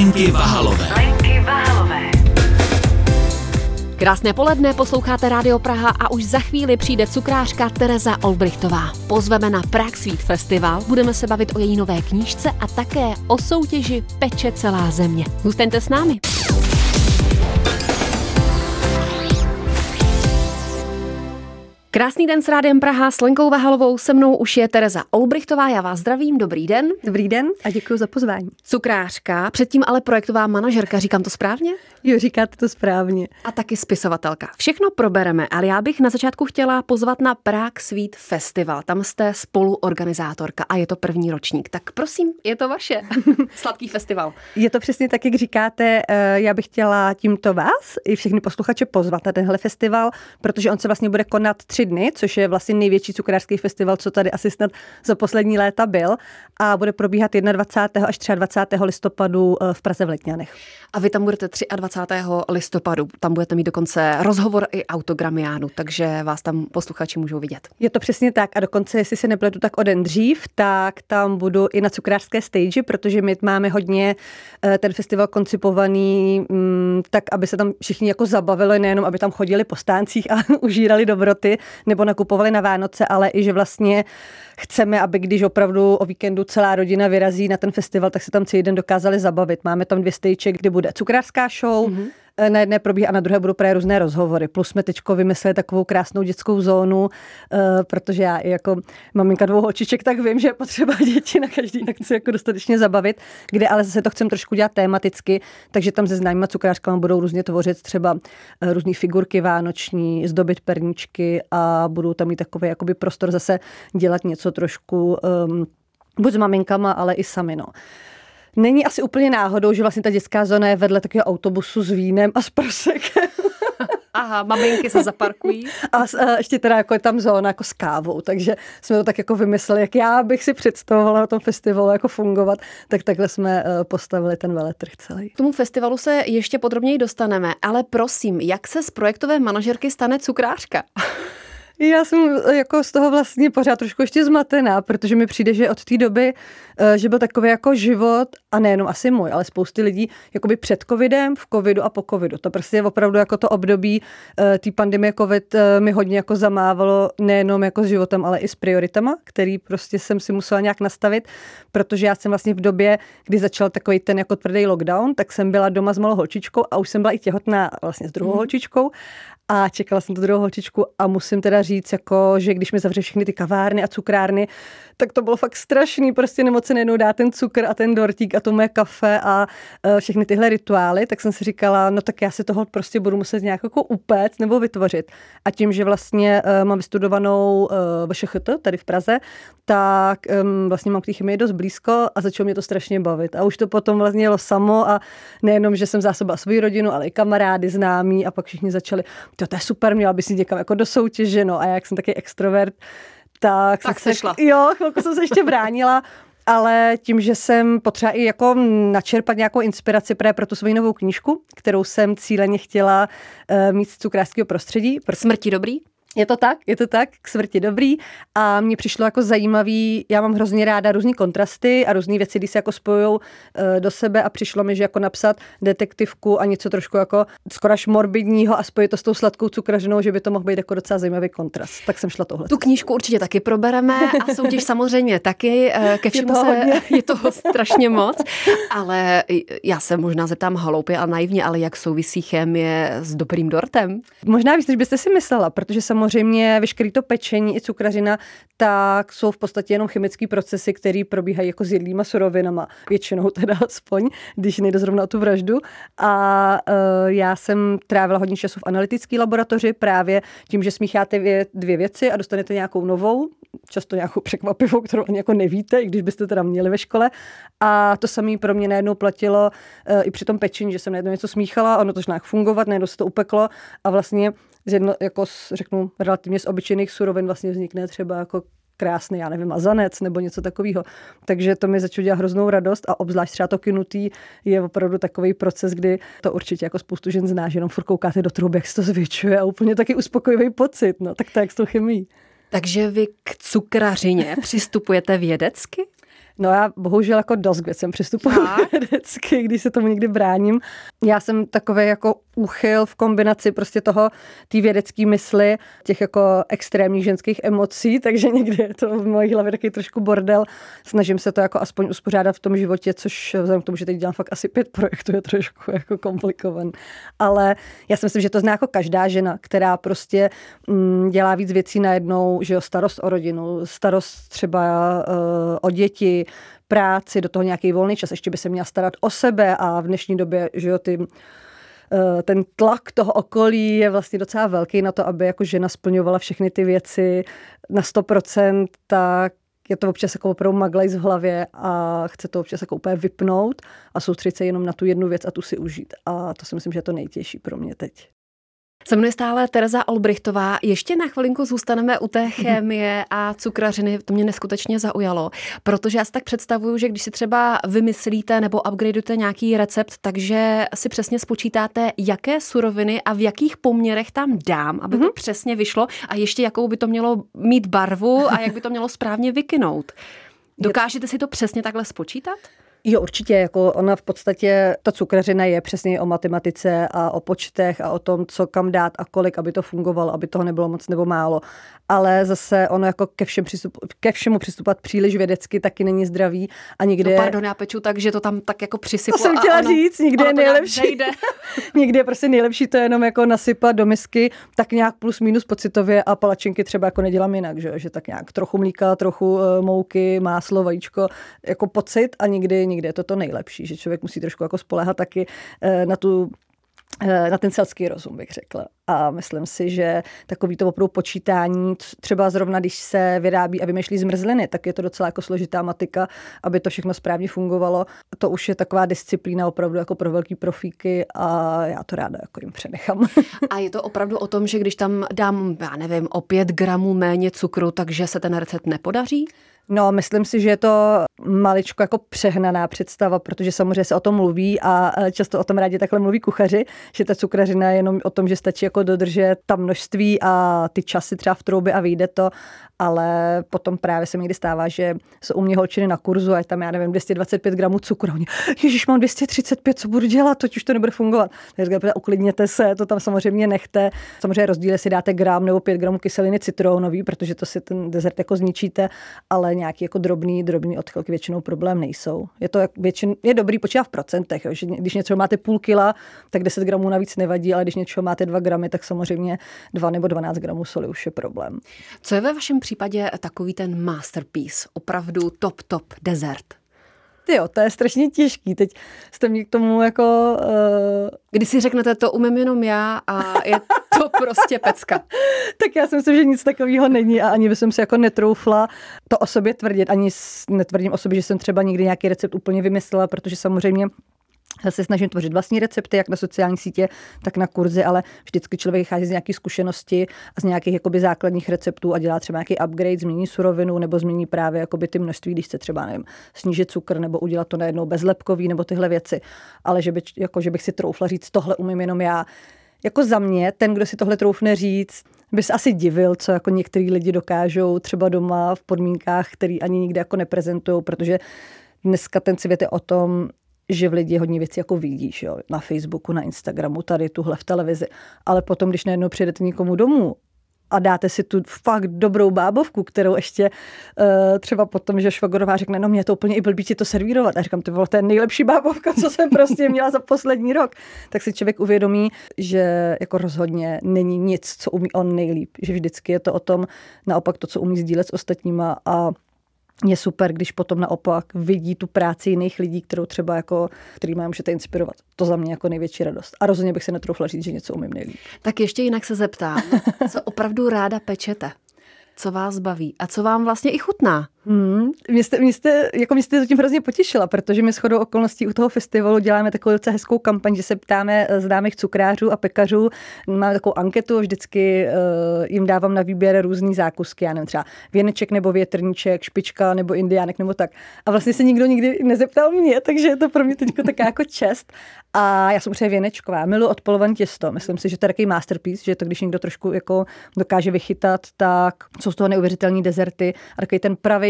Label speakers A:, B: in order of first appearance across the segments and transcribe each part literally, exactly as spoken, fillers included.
A: Lenky Vahalové.
B: Lenky Vahalové.
C: Krásné poledne, posloucháte Rádio Praha a už za chvíli přijde cukrářka Tereza Olbrichtová. Pozveme na Prague Sweet Festival, budeme se bavit o její nové knížce a také o soutěži Peče celá země. Zůstaňte s námi. Krásný den s Rádiem Praha, s Lenkou Vahalovou, se mnou už je Tereza Olbrichtová, já vás zdravím, dobrý den.
D: Dobrý den a děkuji za pozvání.
C: Cukrářka, předtím ale projektová manažerka, říkám to správně?
D: Jo, říkáte to správně.
C: A taky spisovatelka. Všechno probereme, ale já bych na začátku chtěla pozvat na Prague Sweet Festival. Tam jste spoluorganizátorka a je to první ročník. Tak prosím, je to vaše. Sladký festival.
D: Je to přesně tak, jak říkáte. Já bych chtěla tímto vás i všechny posluchače pozvat na tenhle festival, protože on se vlastně bude konat tři dny, což je vlastně největší cukrářský festival, co tady asi snad za poslední léta byl, a bude probíhat dvacátého prvního až dvacátého třetího listopadu v Praze v Letňanech.
C: A vy tam budete dvacátého třetího listopadu. Tam budete mít dokonce rozhovor i autogramiádu, takže vás tam posluchači můžou vidět.
D: Je to přesně tak a dokonce, jestli se nepletu, tak o den dřív, tak tam budu i na cukrářské stage, protože my máme hodně ten festival koncipovaný tak, aby se tam všichni jako zabavili, nejenom aby tam chodili po stáncích a užírali dobroty, nebo nakupovali na Vánoce, ale i že vlastně chceme, aby když opravdu o víkendu celá rodina vyrazí na ten festival, tak se tam celý den dokázali zabavit. Máme tam dvě stage, kdy bude cukrářská show, mm-hmm. Na jedné probíhá a na druhé budou právě různé rozhovory. Plus jsme teďko vymysleli takovou krásnou dětskou zónu, protože já i jako maminka dvou holčiček, tak vím, že je potřeba děti na každý akci jako dostatečně zabavit, kde ale zase to chcem trošku dělat tematicky, takže tam se známýma cukrářkama budou různě tvořit třeba různé figurky vánoční, zdobit perníčky a budou tam mít takový jakoby prostor zase dělat něco trošku um, buď s maminkama, ale i sami, no. Není asi úplně náhodou, že vlastně ta dětská zóna je vedle takového autobusu s vínem a s prosekem.
C: Aha, maminky se zaparkují.
D: A, a ještě teda jako je tam zóna jako s kávou, takže jsme to tak jako vymysleli, jak já bych si představovala na tom festivalu jako fungovat, tak takhle jsme postavili ten veletrh celý.
C: K tomu festivalu se ještě podrobněji dostaneme, ale prosím, jak se z projektové manažerky stane cukrářka?
D: Já jsem jako z toho vlastně pořád trošku ještě zmatená, protože mi přijde, že od té doby, že byl takový jako život, a nejenom asi můj, ale spousty lidí jakoby před covidem, v covidu a po covidu. To prostě je opravdu jako to období té pandemie covid mi hodně jako zamávalo nejenom jako s životem, ale i s prioritama, který prostě jsem si musela nějak nastavit, protože já jsem vlastně v době, kdy začal takový ten jako tvrdý lockdown, tak jsem byla doma s malou holčičkou a už jsem byla i těhotná vlastně s druhou mm. holčičkou. A čekala jsem tu druhou holčičku a musím teda říct, jako, že když mi zavře všechny ty kavárny a cukrárny, tak to bylo fakt strašný, prostě nemoc se najednou dá ten cukr a ten dortík a to moje kafe a uh, všechny tyhle rituály, tak jsem si říkala, no tak já si toho prostě budu muset nějak jako upéct nebo vytvořit. A tím, že vlastně uh, mám vystudovanou uh, V Š Ch T tady v Praze, tak um, vlastně mám k té chemii dost blízko a začalo mě to strašně bavit. A už to potom vlastně jelo samo a nejenom, že jsem zásobila svou rodinu, ale i kamarády, známí a pak všichni začali, to, to je super, měla by si někam jako do soutěže, no a jak jsem taky extrovert, tak,
C: tak
D: se
C: šla.
D: Jo, chvilku jsem se ještě bránila, ale tím, že jsem potřeba i jako načerpat nějakou inspiraci právě pro tu svoji novou knížku, kterou jsem cíleně chtěla uh, mít z cukrářského prostředí.
C: Pro smrti dobrý?
D: Je to tak, je to tak, k smrti dobrý a mně přišlo jako zajímavý, já mám hrozně ráda různý kontrasty a různý věci, když se jako spojujou e, do sebe a přišlo mi, že jako napsat detektivku a něco trošku jako skoro až morbidního a spojit to s tou sladkou cukrařinou, že by to mohl být jako docela zajímavý kontrast. Tak jsem šla tohle.
C: Tu knížku určitě taky probereme a soutěž samozřejmě taky, ke všemu
D: je
C: se je toho strašně moc, ale já se možná zeptám hloupě a naivně, ale jak souvisí chemie s dobrým dortem?
D: Možná víc, než byste si myslela, protože samozřejmě Samozřejmě veškerý to pečení i cukrařina, tak jsou v podstatě jenom chemické procesy, které probíhají jako s jedlýma surovinama, většinou teda aspoň, když nejde zrovna o tu vraždu. A uh, já jsem trávila hodně času v analytické laboratoři právě tím, že smícháte dvě, dvě věci a dostanete nějakou novou, často nějakou překvapivou, kterou ani jako nevíte, i když byste teda měli ve škole. A to samé pro mě najednou platilo uh, i při tom pečení, že jsem najednou něco smíchala, ono to nějak fungovat, najednou se to upeklo a vlastně z jedno, jako řeknu, relativně z obyčejných surovin vlastně vznikne třeba jako krásný, já nevím, mazanec nebo něco takového. Takže to mi začalo dělat hroznou radost a obzvlášť třeba to kynutý je opravdu takový proces, kdy to určitě jako spoustu žen zná, že jenom furt koukáte do truby, jak se to zvětšuje a úplně taky uspokojivý pocit. No, tak to jak s tou chemií.
C: Takže vy k cukrařině přistupujete vědecky?
D: No já bohužel jako dost k věcem přistupuji vědecky, když se tomu někdy bráním. Já jsem takový jako úchyl v kombinaci prostě toho, té vědecké mysli, těch jako extrémních ženských emocí, takže někdy je to v mojí hlavě taky trošku bordel. Snažím se to jako aspoň uspořádat v tom životě, což vzhledem k tomu, že teď dělám fakt asi pět projektů, je trošku jako komplikovaný. Ale já si myslím, že to zná jako každá žena, která prostě mm, dělá víc věcí najednou, že jo, starost o rodinu, starost třeba uh, o děti, práci, do toho nějaký volný čas, ještě by se měla starat o sebe a v dnešní době, že jo, ty ten tlak toho okolí je vlastně docela velký na to, aby jako žena splňovala všechny ty věci na sto procent, tak je to občas jako opravdu maglajs v hlavě a chce to občas jako úplně vypnout a soustředit se jenom na tu jednu věc a tu si užít. A to si myslím, že je to nejtěžší pro mě teď.
C: Se mnou je stále Tereza Olbrichtová. Ještě na chvilinku zůstaneme u té chemie a cukrařiny. To mě neskutečně zaujalo, protože já si tak představuju, že když si třeba vymyslíte nebo upgradeujete nějaký recept, takže si přesně spočítáte, jaké suroviny a v jakých poměrech tam dám, aby to mm-hmm. přesně vyšlo a ještě jakou by to mělo mít barvu a jak by to mělo správně vykynout. Dokážete si to přesně takhle spočítat?
D: Jo, určitě, jako ona v podstatě, ta cukrařina je přesně o matematice a o počtech a o tom, co kam dát a kolik, aby to fungovalo, aby toho nebylo moc nebo málo. Ale zase ono jako ke, všem přistup, ke všemu přistupovat příliš vědecky taky není zdravý a někde...
C: No pardon, já peču tak, že to tam tak jako přisypu.
D: To jsem chtěla
C: ono,
D: říct, někde je nejlepší. Někde je prostě nejlepší to jenom jako nasypat do misky, tak nějak plus minus pocitově a palačinky třeba jako nedělám jinak, že, že tak nějak trochu mlíka, trochu uh, mouky, máslo, vajíčko, jako pocit a někdy, někdy je to to nejlepší, že člověk musí trošku jako spoléhat taky uh, na tu na ten selský rozum, bych řekla. A myslím si, že takový to opravdu počítání, třeba zrovna, když se vyrábí a vymýšlí zmrzliny, tak je to docela jako složitá matika, aby to všechno správně fungovalo. To už je taková disciplína opravdu jako pro velký profíky a já to ráda jako jim přenechám.
C: A je to opravdu o tom, že když tam dám, já nevím, o pět gramů méně cukru, takže se ten recept nepodaří?
D: No, myslím si, že je to maličko jako přehnaná představa, protože samozřejmě se o tom mluví a často o tom rádi takhle mluví kuchaři, že ta cukrařina je jenom o tom, že stačí jako dodržet ta množství a ty časy třeba v troubě a vyjde to, ale potom právě se mi někdy stává, že jsou u mě holčiny na kurzu a je tam, já nevím, dvě stě dvacet pět gramů cukru. Ježiš, mám dvě stě třicet pět, co budu dělat, toť už to nebude fungovat. Takže uklidněte se, to tam samozřejmě nechte. Samozřejmě rozdíl, si dáte gram nebo pět gramů kyseliny citronový, protože to si ten dezert jako zničíte, ale nějaký jako drobný, drobný odchylky většinou problém nejsou. Je to většin, je dobrý počítat v procentech, jo, že když něco máte půl kila, tak deset gramů navíc nevadí, ale když něčeho máte dva gramy, tak samozřejmě dva nebo dvanáct gramů soli už je problém.
C: Co je ve vašem případě takový ten masterpiece, opravdu top, top dezert?
D: Jo, to je strašně těžký. Teď jste mě k tomu jako... Uh...
C: Když si řeknete, to umím jenom já a je to prostě pecka.
D: Tak já si myslím, že nic takového není a ani bych si jako netroufla to o sobě tvrdit. Ani netvrdím o sobě, že jsem třeba někdy nějaký recept úplně vymyslela, protože samozřejmě se snažím tvořit vlastní recepty, jak na sociální sítě, tak na kurzy, ale vždycky člověk vychází z nějaké zkušenosti a z nějakých jakoby základních receptů a dělá třeba nějaký upgrade, změní surovinu nebo změní právě jakoby ty množství, když chce třeba, nevím, snížit cukr nebo udělat to najednou bezlepkový nebo tyhle věci. Ale že, by, jako, že bych si troufla říct, tohle umím jenom já. Jako za mě, ten, kdo si tohle troufne říct, by se asi divil, co jako některý lidi dokážou třeba doma v podmínkách, který ani nikde jako neprezentují, protože dneska ten svět je o tom, že v lidi hodně věcí jako vidíš, jo, na Facebooku, na Instagramu, tady tuhle v televizi, ale potom, když najednou přijedete někomu domů a dáte si tu fakt dobrou bábovku, kterou ještě uh, třeba potom, že švagorová řekne, no mě je to úplně i blbý ti to servírovat. A říkám, to bylo ten nejlepší bábovka, co jsem prostě měla za poslední rok. Tak si člověk uvědomí, že jako rozhodně není nic, co umí on nejlíp. Že vždycky je to o tom, naopak to, co umí sdílet s ostatníma a je super, když potom naopak vidí tu práci jiných lidí, kterou třeba jako, který má můžete inspirovat. To za mě jako největší radost. A rozhodně bych se netroufla říct, že něco umím nejlíp.
C: Tak ještě jinak se zeptám, co opravdu ráda pečete? Co vás baví? A co vám vlastně i chutná?
D: Hmm, mě jste, mě jste, jako mě jste zatím hrozně potěšila, protože my shodou okolností u toho festivalu děláme takovou docela hezkou kampaň, že se ptáme známých cukrářů a pekařů. Máme takovou anketu, vždycky uh, jim dávám na výběr různý zákusky, já nevím, třeba věneček nebo větrníček, špička nebo indiánek nebo tak. A vlastně se nikdo nikdy nezeptal mě, takže je to pro mě teď taková jako čest. A já jsem třeba věnečková, miluji odpolované těsto. Myslím si, že to je takový masterpiece, že to, když někdo trošku jako dokáže vychytat, tak jsou z toho neuvěřitelné dezerty a takový ten pravý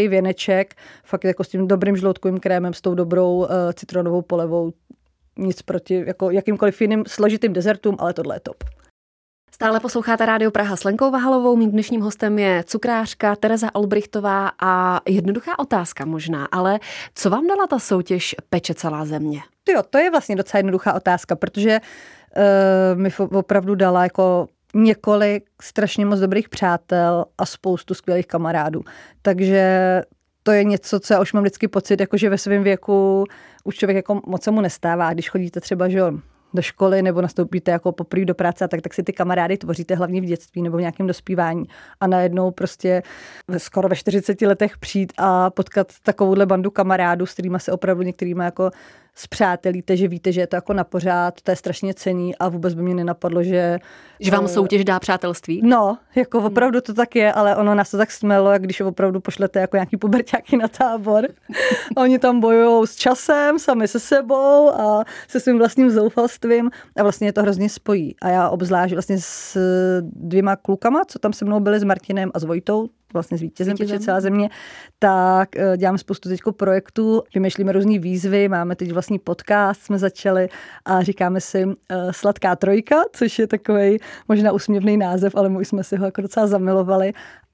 D: hezký věneček, fakt jako s tím dobrým žloutkovým krémem, s tou dobrou uh, citronovou polevou, nic proti jako jakýmkoliv jiným složitým dezertům, ale tohle je top.
C: Stále posloucháte Rádio Praha s Lenkou Vahalovou. Mým dnešním hostem je cukrářka Tereza Olbrichtová a jednoduchá otázka možná, ale co vám dala ta soutěž Peče celá země?
D: Jo, to je vlastně docela jednoduchá otázka, protože uh, mi opravdu dala jako několik strašně moc dobrých přátel a spoustu skvělých kamarádů. Takže to je něco, co já už mám vždycky pocit, jako že ve svém věku už člověk jako moc se mu nestává. Když chodíte třeba, že do školy nebo nastoupíte jako poprvé do práce a tak, tak si ty kamarády tvoříte hlavně v dětství nebo v nějakém dospívání. A najednou prostě skoro ve čtyřiceti letech přijít a potkat takovouhle bandu kamarádů, s kterými se opravdu některýma jako spřátelíte, že víte, že je to jako na pořád, to je strašně cenný a vůbec by mě nenapadlo, že...
C: Že vám soutěž dá přátelství?
D: No, jako opravdu to tak je, ale ono nás to tak smelo, jak když opravdu pošlete jako nějaký puberťáky na tábor. Oni tam bojujou s časem, sami se sebou a se svým vlastním zoufalstvím a vlastně je to hrozně spojí. A já obzvlášť vlastně s dvěma klukama, co tam se mnou byli, s Martinem a s Vojtou, vlastně s vítězem Peče celá země, tak děláme spoustu teďko projektů, vymýšlíme různý výzvy, máme teď vlastní podcast, jsme začali a říkáme si uh, Sladká trojka, což je takovej možná úsměvný název, ale my jsme si ho jako docela zamilovali.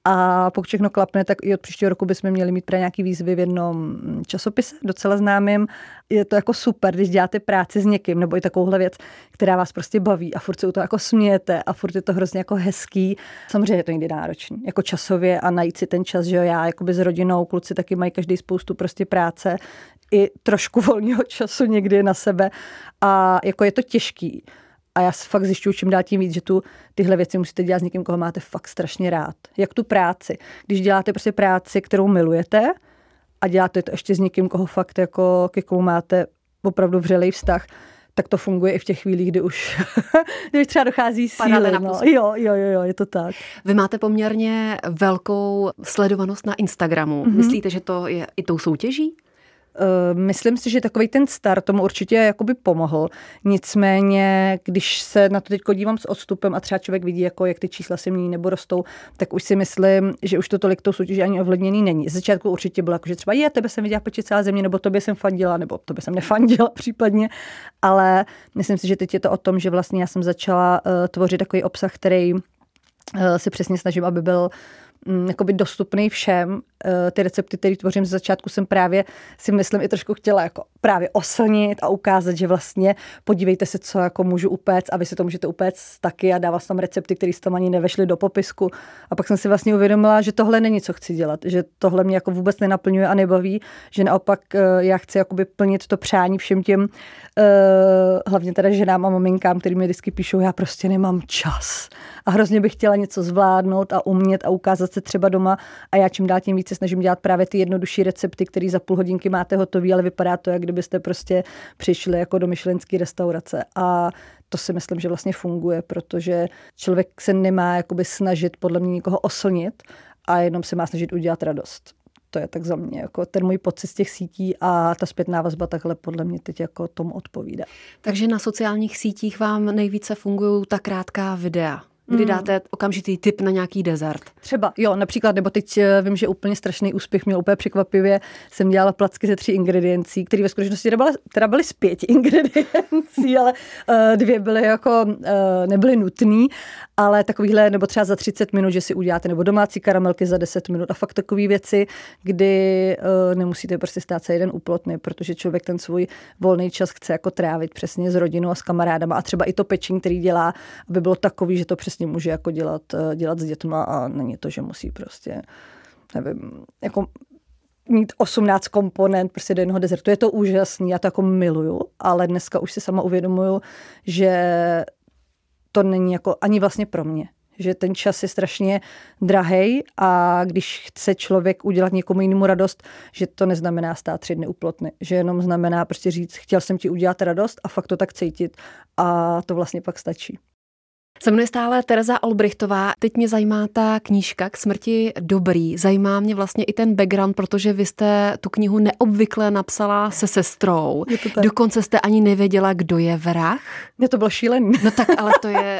D: A pokud všechno klapne, tak i od příštího roku bychom měli mít právě nějaký výzvy v jednom časopise, docela známým. Je to jako super, když děláte práci s někým, nebo i takovouhle věc, která vás prostě baví a furt se u toho jako smějete a furt je to hrozně jako hezký. Samozřejmě je to někdy náročný, jako časově a najít si ten čas, že jo, já jakoby s rodinou, kluci taky mají každý spoustu prostě práce, i trošku volného času někdy na sebe a jako je to těžký. A já fakt zjišťuju čím dál tím víc, že tu tyhle věci musíte dělat s někým, koho máte fakt strašně rád. Jak tu práci. Když děláte prostě práci, kterou milujete a děláte to ještě s někým, koho fakt jako, ke komu máte opravdu vřelej vztah, tak to funguje i v těch chvílích, kdy už, kdy už třeba dochází síly. No. Jo, jo, jo, je to tak.
C: Vy máte poměrně velkou sledovanost na Instagramu. Mm-hmm. Myslíte, že to je i tou soutěží?
D: Myslím si, že takový ten start tomu určitě jakoby pomohl. Nicméně, když se na to teď dívám s odstupem a třeba člověk vidí, jako jak ty čísla se mění nebo rostou, tak už si myslím, že už to tolik tou soutěží ani ovlivněný není. Z začátku určitě bylo jako, že třeba je, tebe jsem viděla Peče celá země, nebo tobě jsem fandila, nebo tobě jsem nefandila případně. Ale myslím si, že teď je to o tom, že vlastně já jsem začala uh, tvořit takový obsah, který uh, si přesně snažím, aby byl jakoby dostupný všem. Ty recepty, které tvořím z začátku, jsem právě si myslím i trošku chtěla jako právě oslnit a ukázat, že vlastně podívejte se, co jako můžu upéct a vy si to můžete upéct taky a dával jsem tam recepty, které tam ani nevešly do popisku. A pak jsem si vlastně uvědomila, že tohle není, co chci dělat, že tohle mě jako vůbec nenaplňuje a nebaví, že naopak já chci jakoby plnit to přání všem těm hlavně teda ženám a maminkám, který mi vždycky píšou, já prostě nemám čas. A hrozně bych chtěla něco zvládnout a umět a ukázat se třeba doma a já čím dál tím více snažím dělat právě ty jednodušší recepty, které za půl hodinky máte hotový, ale vypadá to, jak kdybyste prostě přišli jako do michelinské restaurace. A to si myslím, že vlastně funguje, protože člověk se nemá jakoby snažit podle mě nikoho oslnit a jenom se má snažit udělat radost. To je tak za mě, jako ten můj pocit z těch sítí a ta zpětná vazba takhle podle mě teď jako tomu odpovídá.
C: Takže na sociálních sítích vám nejvíce fungují ta krátká videa, kdy dáte okamžitý tip na nějaký dezert.
D: Třeba, jo, například, nebo teď vím, že úplně strašný úspěch měl úplně překvapivě. Jsem dělala placky ze tří ingrediencí, které ve skutečnosti teda byly, teda byly z pěti ingrediencí, ale uh, dvě byly jako, uh, nebyly nutný, ale takovýhle, nebo třeba za třicet minut, že si uděláte, nebo domácí karamelky za deset minut a fakt takové věci, kdy uh, nemusíte prostě stát se jeden úplotný, protože člověk ten svůj volný čas chce jako trávit přesně s rodinou a s kamarádama a třeba i to pečení, který dělá, aby bylo takový, že to přesně může jako dělat, dělat s dětma a není to, že musí prostě, nevím, jako mít osmnáct komponent prostě do jednoho dezertu. Je to úžasný, já to jako miluju, ale dneska už si sama uvědomuju, že to není jako ani vlastně pro mě. Že ten čas je strašně drahej a když chce člověk udělat někomu jinému radost, že to neznamená stát tři dny úplotny. Že jenom znamená prostě říct, chtěl jsem ti udělat radost a fakt to tak cítit a to vlastně pak stačí.
C: Se mnou je stále Tereza Olbrichtová. Teď mě zajímá ta knížka K smrti dobrý. Zajímá mě vlastně i ten background, protože vy jste tu knihu neobvykle napsala se sestrou. Dokonce jste ani nevěděla, kdo je vrah.
D: Mě to bylo šílený.
C: No tak ale to je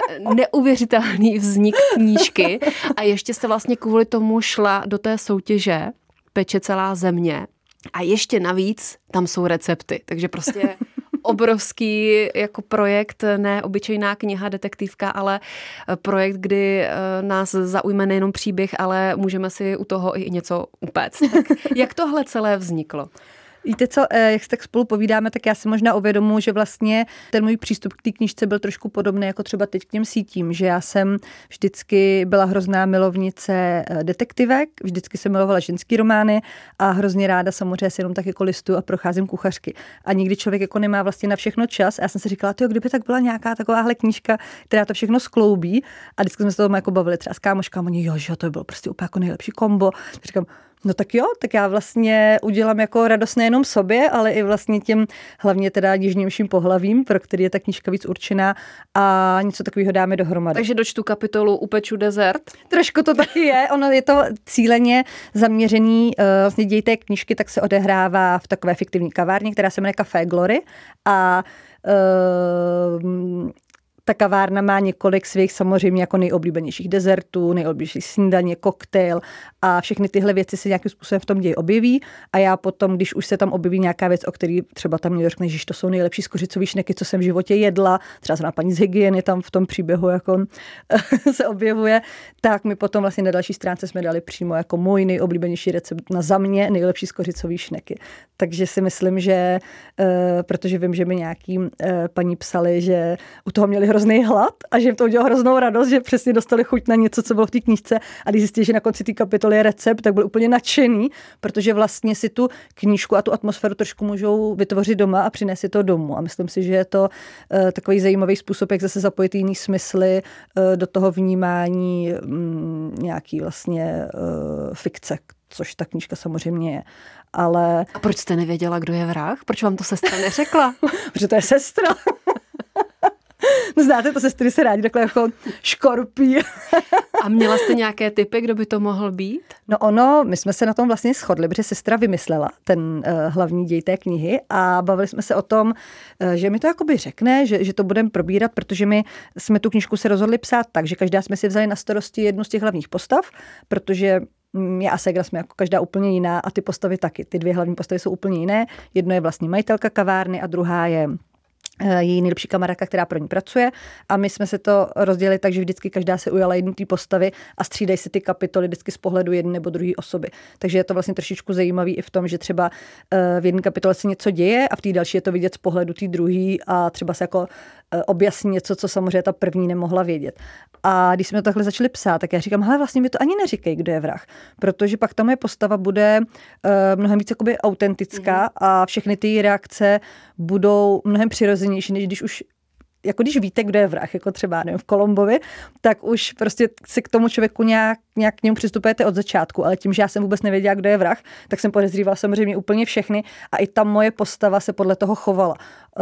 C: neuvěřitelný vznik knížky. A ještě jste vlastně kvůli tomu šla do té soutěže. Peče celá země a ještě navíc tam jsou recepty, takže prostě obrovský jako projekt, ne obyčejná kniha, detektivka, ale projekt, kdy nás zaujme nejenom příběh, ale můžeme si u toho i něco upéct. Tak jak tohle celé vzniklo?
D: Víte co, jak se tak spolu povídáme, tak já si možná uvědomuji, že vlastně ten můj přístup k té knížce byl trošku podobný jako třeba teď k těm sítím, že já jsem vždycky byla hrozná milovnice detektivek, vždycky jsem milovala ženský romány a hrozně ráda samozřejmě si jenom tak jako listu a procházím kuchařky. A nikdy člověk jako nemá vlastně na všechno čas. A já jsem si říkala, tyjo, kdyby tak byla nějaká takováhle knížka, která to všechno skloubí, a vždycky jsme se toho jako bavili třeba s kámoškami, oni jo, že to by bylo prostě úplně jako nejlepší kombo. Říkám, no tak jo, tak já vlastně udělám jako radost nejenom sobě, ale i vlastně těm hlavně teda jižnějším pohlavím, pro který je ta knížka víc určená, a něco takového dáme dohromady.
C: Takže dočtu kapitolu Upeču dezert?
D: Trošku to taky je, ono je to cíleně zaměřený, vlastně děj té knížky tak se odehrává v takové fiktivní kavárně, která se jmenuje Café Glory, a uh, ta kavárna má několik svých samozřejmě jako nejoblíbenějších dezertů, nejoblíbenějších snídaně, koktejl a všechny tyhle věci se nějakým způsobem v tom ději objeví, a já potom, když už se tam objeví nějaká věc, o který třeba tam někdo řekne, že to jsou nejlepší skořicový šneky, co jsem v životě jedla, třeba zrovna paní z hygieny tam v tom příběhu jako se objevuje, tak mi potom vlastně na další stránce jsme dali přímo jako můj nejoblíbenější recept na za mě nejlepší skořicový šneky. Takže si myslím, že protože vím, že mi nějaký paní psali, že u toho měli hrozný hlad a že jim to udělalo hroznou radost, že přesně dostali chuť na něco, co bylo v té knížce, a když zjistili, že na konci té kapitoly je recept, tak byl úplně nadšený, protože vlastně si tu knížku a tu atmosféru trošku můžou vytvořit doma a přinést si to domů. A myslím si, že je to uh, takový zajímavý způsob, jak zase zapojit jiný smysly uh, do toho vnímání um, nějaký vlastně uh, fikce, což ta knížka samozřejmě je. Ale...
C: A proč jste nevěděla, kdo je vrah? Proč vám to sestra neřekla?
D: Protože to je sestra. No znáte to, sestry se rádi takhle jako škorpí.
C: A měla jste nějaké tipy, kdo by to mohl být?
D: No ono, my jsme se na tom vlastně shodli, protože sestra vymyslela ten uh, hlavní děj té knihy a bavili jsme se o tom, uh, že mi to jakoby řekne, že, že to budeme probírat, protože my jsme tu knížku se rozhodli psát tak, že každá jsme si vzali na starosti jednu z těch hlavních postav, protože já a ségra jsme jako každá úplně jiná a ty postavy taky. Ty dvě hlavní postavy jsou úplně jiné. Jedno je vlastně majitelka kavárny a druhá je její nejlepší kamarádka, která pro ní pracuje, a my jsme se to rozdělili tak, že vždycky každá se ujala jednu té postavy a střídají se ty kapitoly vždycky z pohledu jedné nebo druhé osoby. Takže je to vlastně trošičku zajímavý i v tom, že třeba v jedné kapitole se něco děje a v té další je to vidět z pohledu té druhé a třeba se jako objasní něco, co samozřejmě ta první nemohla vědět. A když jsme to takhle začali psát, tak já říkám, hele, vlastně mi to ani neříkej, kdo je vrah, protože pak ta moje postava bude uh, mnohem víc jakoby autentická, mm-hmm. a všechny ty reakce budou mnohem přirozenější, než když už jako když víte, kdo je vrah, jako třeba nevím, v Kolombovi, tak už prostě si k tomu člověku nějak, nějak k němu přistupujete od začátku, ale tím, že já jsem vůbec nevěděla, kdo je vrah, tak jsem podezřívala samozřejmě úplně všechny a i ta moje postava se podle toho chovala.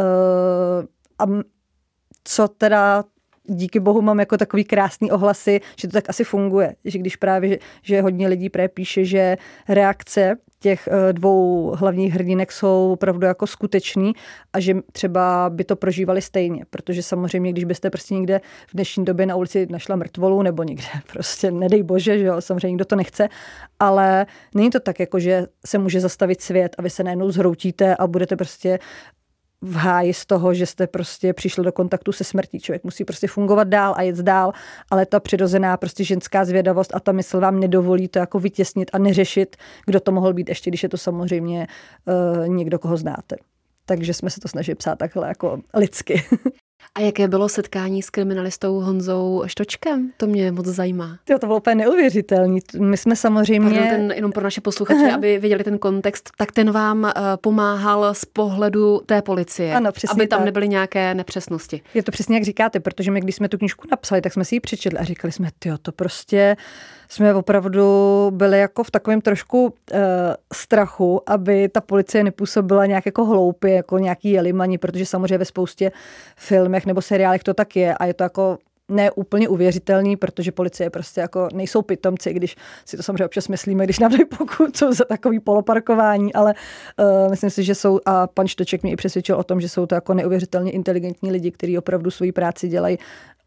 D: Uh, a co teda díky bohu mám jako takový krásný ohlasy, že to tak asi funguje, že když právě, že, že hodně lidí právě píše, že reakce těch dvou hlavních hrdinek jsou opravdu jako skutečný a že třeba by to prožívali stejně, protože samozřejmě, když byste prostě někde v dnešní době na ulici našla mrtvolu nebo někde prostě, nedej bože, že jo, samozřejmě nikdo to nechce, ale není to tak, jako že se může zastavit svět a vy se najednou zhroutíte a budete prostě v háji z toho, že jste prostě přišli do kontaktu se smrtí. Člověk musí prostě fungovat dál a jet dál, ale ta přirozená prostě ženská zvědavost a ta mysl vám nedovolí to jako vytěsnit a neřešit, kdo to mohl být, ještě když je to samozřejmě uh, někdo, koho znáte. Takže jsme se to snažili psát takhle jako lidsky.
C: A jaké bylo setkání s kriminalistou Honzou Štočkem? To mě moc zajímá.
D: Jo, to bylo úplně neuvěřitelné. My jsme samozřejmě...
C: Pardon, ten, jenom pro naše posluchače, aby věděli ten kontext, tak ten vám uh, pomáhal z pohledu té policie,
D: ano, přesně
C: aby tam
D: tak.
C: nebyly nějaké nepřesnosti.
D: Je to přesně jak říkáte, protože my, když jsme tu knížku napsali, tak jsme si ji přečetli a říkali jsme, tyjo, to prostě jsme opravdu byli jako v takovém trošku uh, strachu, aby ta policie nepůsobila nějak jako hloupě, jako nějaký jelimani, protože samozřejmě ve spoustě filmech nebo seriálech to tak je a je to jako ne úplně uvěřitelný, protože policie prostě jako nejsou pitomci, když si to samozřejmě občas myslíme, když nám dají pokutu za takový poloparkování, ale uh, myslím si, že jsou, a pan Štoček mě i přesvědčil o tom, že jsou to jako neuvěřitelně inteligentní lidi, kteří opravdu svoji práci dělají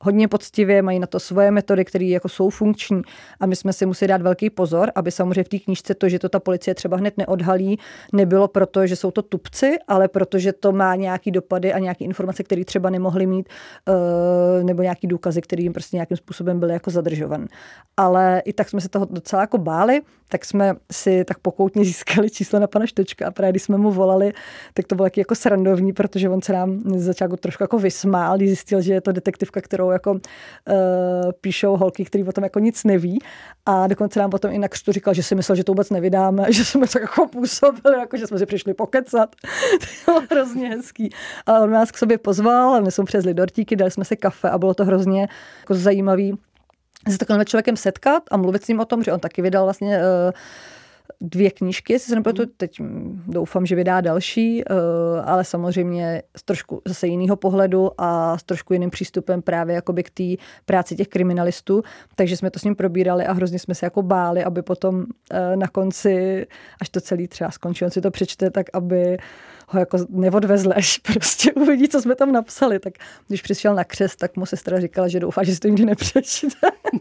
D: hodně poctivě, mají na to svoje metody, které jako jsou funkční a my jsme si museli dát velký pozor, aby samozřejmě v té knížce to, že to ta policie třeba hned neodhalí, nebylo proto, že jsou to tupci, ale protože to má nějaký dopady a nějaké informace, které třeba nemohli mít, nebo nějaký důkazy, které jim prostě nějakým způsobem byly jako zadržované. Ale i tak jsme se toho docela jako báli, tak jsme si tak pokoutně získali číslo na pana Štečka a právě když jsme mu volali, tak to bylo taky jako srandovní, protože on se nám z začátku trošku jako vysmál, když zjistil, že je to detektivka, kterou jako uh, píšou holky, který o tom jako nic neví, a dokonce nám potom i na křtu říkal, že si myslel, že to vůbec nevydáme, že jsme tak jako působili, jako že jsme si přišli pokecat. To bylo hrozně hezký. A on nás k sobě pozval a my jsme přezli dortíky, dali jsme si kafe a bylo to hrozně jako zajímavý se s takovým člověkem setkat a mluvit s ním o tom, že on taky vydal vlastně uh, dvě knížky, jestli se nepletu, teď doufám, že vydá další, uh, ale samozřejmě z trošku zase jiného pohledu a s trošku jiným přístupem právě jakoby k té práci těch kriminalistů, takže jsme to s ním probírali a hrozně jsme se jako báli, aby potom uh, na konci, až to celý třeba skončí, on si to přečte, tak aby ho jako neodvezli, až prostě uvidí, co jsme tam napsali. Tak když přišel na křest, tak mu sestra říkala, že doufá, že si to nikdy nepřečte.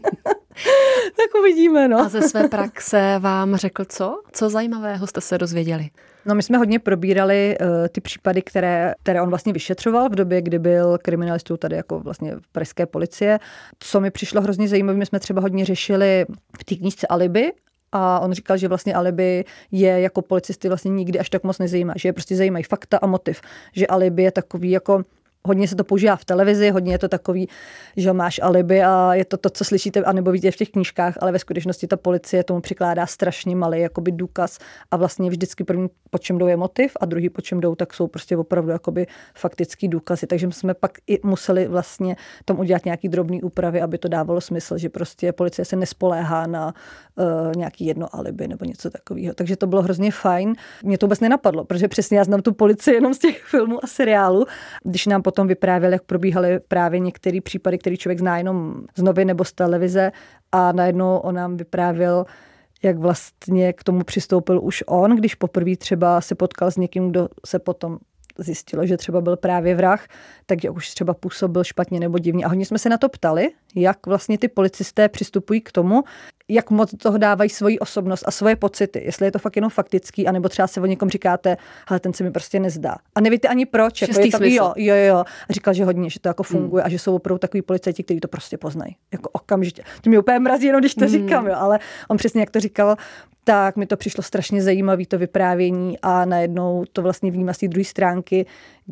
D: Tak uvidíme, no.
C: A ze své praxe vám řekl co? Co zajímavého jste se dozvěděli?
D: No, my jsme hodně probírali uh, ty případy, které, které on vlastně vyšetřoval v době, kdy byl kriminalistou tady jako vlastně v pražské policie. Co mi přišlo hrozně zajímavé, my jsme třeba hodně řešili v té knížce Alibi, a on říkal, že vlastně alibi je jako policisty vlastně nikdy až tak moc nezajímá, že je prostě zajímají fakta a motiv, že alibi je takový jako hodně se to používá v televizi, hodně je to takový, že máš alibi a je to to, co slyšíte, anebo vidíte v těch knížkách, ale ve skutečnosti ta policie tomu přikládá strašně malý jakoby důkaz a vlastně vždycky první, po čem jdou, je motiv a druhý, po čem jdou, tak jsou prostě opravdu jakoby faktický důkazy. Takže jsme pak i museli vlastně tomu udělat nějaký drobný úpravy, aby to dávalo smysl, že prostě policie se nespoléhá na uh, nějaký jedno alibi nebo něco takového. Takže to bylo hrozně fajn. Mě to vůbec nenapadlo, protože přesně já znám tu policii jenom z těch filmů a seriálů. Když nám potom vyprávěl, jak probíhaly právě některé případy, který člověk zná jenom z novin nebo z televize, a najednou on nám vyprávěl, jak vlastně k tomu přistoupil už on, když poprvé třeba se potkal s někým, kdo se potom zjistilo, že třeba byl právě vrah, takže už třeba působil špatně nebo divně. A hodně jsme se na to ptali, jak vlastně ty policisté přistupují k tomu, jak moc toho dávají svoji osobnost a svoje pocity. Jestli je to fakt jenom faktický, anebo třeba se o někom říkáte, ale ten se mi prostě nezdá. A nevíte ani proč. Jako je tam, jo, jo, jo. A říkal, že hodně, že to jako funguje hmm. a že jsou opravdu takový policajti, kteří to prostě poznají. Jako okamžitě. To mě úplně mrazí, jenom když to hmm. říkám, jo, ale on přesně jak to říkal, tak mi to přišlo strašně zajímavé to vyprávění a najednou to vlastně vnímá z té druhé stránky,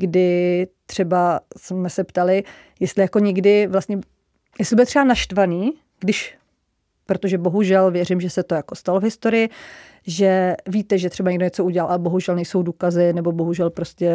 D: kdy třeba jsme se ptali, jestli jako někdy vlastně, jestli byl třeba naštvaný, když, protože bohužel věřím, že se to jako stalo v historii, že víte, že třeba někdo něco udělal, ale bohužel nejsou důkazy, nebo bohužel prostě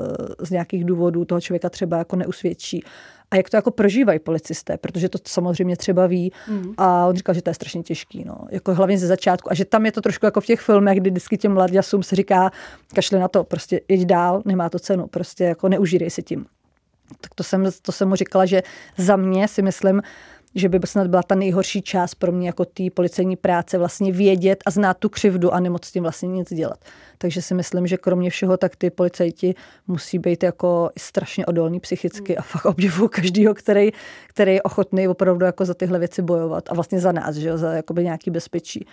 D: z nějakých důvodů toho člověka třeba jako neusvědčí. A jak to jako prožívají policisté, protože to samozřejmě třeba ví. Mm. A on říkal, že to je strašně těžký, no. Jako hlavně ze začátku. A že tam je to trošku jako v těch filmech, kdy vždycky těm mladěsům se říká, kašli na to, prostě jeď dál, nemá to cenu, prostě jako neužírej si tím. Tak to jsem, to jsem mu říkala, že za mě si myslím, že by snad byla ta nejhorší část pro mě jako té policejní práce vlastně vědět a znát tu křivdu a nemoc s tím vlastně nic dělat. Takže si myslím, že kromě všeho tak ty policajti musí být jako strašně odolní psychicky mm. a fakt obdivuju každýho, který, který je ochotný opravdu jako za tyhle věci bojovat a vlastně za nás, že jo, za jakoby nějaký bezpečí.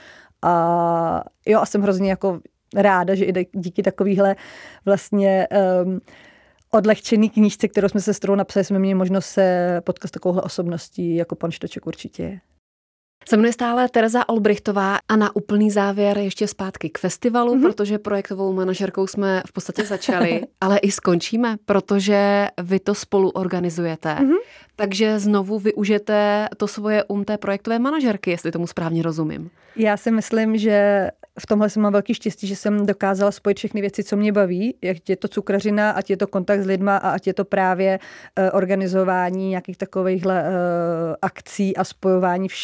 D: A jo, a jsem hrozně jako ráda, že i díky takovýhle vlastně um, odlehčený knížce, kterou jsme se s kterou napsali, jsme měli možnost se potkat s takovouhle osobností, jako pan Štoček určitě je.
C: Se mnou je stále Tereza Olbrichtová a na úplný závěr ještě zpátky k festivalu, mm-hmm. protože projektovou manažerkou jsme v podstatě začali, ale i skončíme, protože vy to spolu organizujete. Mm-hmm. Takže znovu využijete to svoje um té projektové manažerky, jestli tomu správně rozumím. Já
D: si myslím, že v tomhle jsem mám velký štěstí, že jsem dokázala spojit všechny věci, co mě baví, ať je to cukrařina, ať je to kontakt s lidma a ať je to právě uh, organizování nějakých takovýchhle uh, akcí a spojování všech těch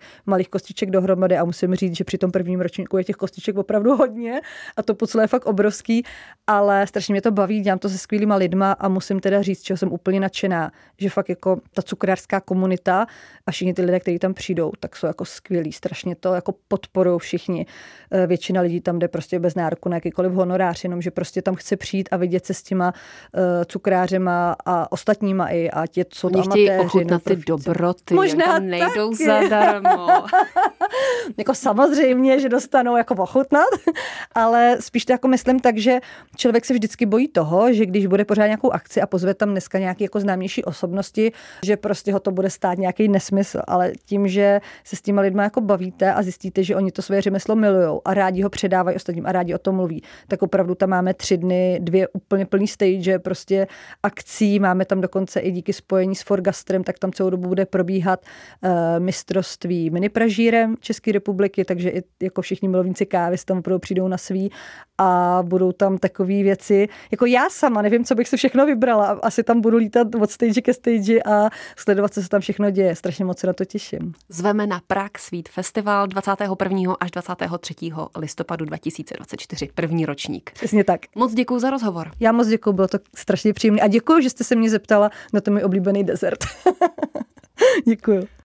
D: malých kostiček dohromady a musím říct, že při tom prvním ročníku je těch kostiček opravdu hodně a to pucle je fakt obrovský, ale strašně mě to baví, dělám to se skvělýma lidma a musím teda říct, čeho jsem úplně nadšená, že fakt jako ta cukrářská komunita a všichni ty lidé, kteří tam přijdou, tak jsou jako skvělí, strašně to jako podporují všichni. Většina lidí tam jde prostě bez nároku na jakýkoliv honorář, jenom že prostě tam chce přijít a vidět se s těma uh, cukrářema a ostatníma i a tě, co to amatéři.
C: Oni chtějí ochutnat ty dobroty,
D: možná
C: tam nejdou taky zadarmo.
D: Jako samozřejmě, že dostanou jako ochutnat, ale spíš to jako myslím tak, že člověk se vždycky bojí toho, že když bude pořád nějakou akci a pozve tam dneska nějaký jako známější osobnosti, že prostě ho to bude stát nějaký nesmysl, ale tím, že se s těma lidma jako bavíte a zjistíte, že oni to své řemeslo milujou a rádi ho předávají ostatním a rádi o tom mluví, tak opravdu tam máme tři dny, dvě úplně plný stage, prostě akcí, máme tam dokonce i díky spojení s Forgastrem, tak tam celou dobu bude probíhat uh, mistrovství minipražírem České republiky, takže i jako všichni milovníci kávy tam opravdu přijdou na svý a budou tam takové věci, jako já sama nevím, co bych si všechno vybrala, asi tam budu lítat od stage ke stage a sledovat, co se tam všechno děje, strašně moc se na to těším.
C: Zveme na Prague Sweet Festival dvacátého prvního až dvacátého třetího listopadu dva tisíce dvacet čtyři, první ročník.
D: Přesně tak.
C: Moc děkuju za rozhovor.
D: Já moc děkuju, bylo to strašně příjemné a děkuju, že jste se mě zeptala na ten můj oblíbený dezert. Děkuju.